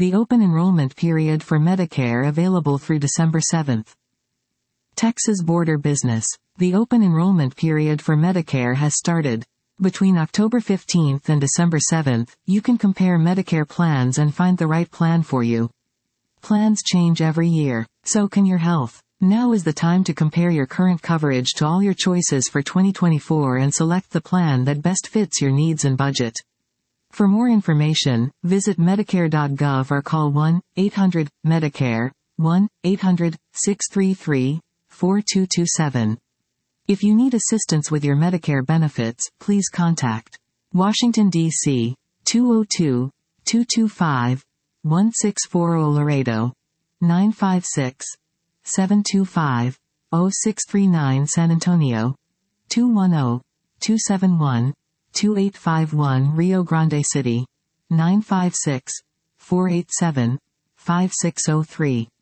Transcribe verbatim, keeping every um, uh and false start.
The open enrollment period for Medicare available through December seventh. Texas Border Business. The open enrollment period for Medicare has started. Between October fifteenth and December seventh, you can compare Medicare plans and find the right plan for you. Plans change every year. So can your health. Now is the time to compare your current coverage to all your choices for twenty twenty-four and select the plan that best fits your needs and budget. For more information, visit Medicare dot gov or call one eight hundred Medicare, one eight hundred six three three four two two seven. If you need assistance with your Medicare benefits, please contact Washington, D C two oh two, two two five, one six four zero Laredo, nine five six, seven two five, zero six three nine San Antonio, two one zero, two seven one, two eight five one Rio Grande City, nine five six, four eight seven, five six zero three.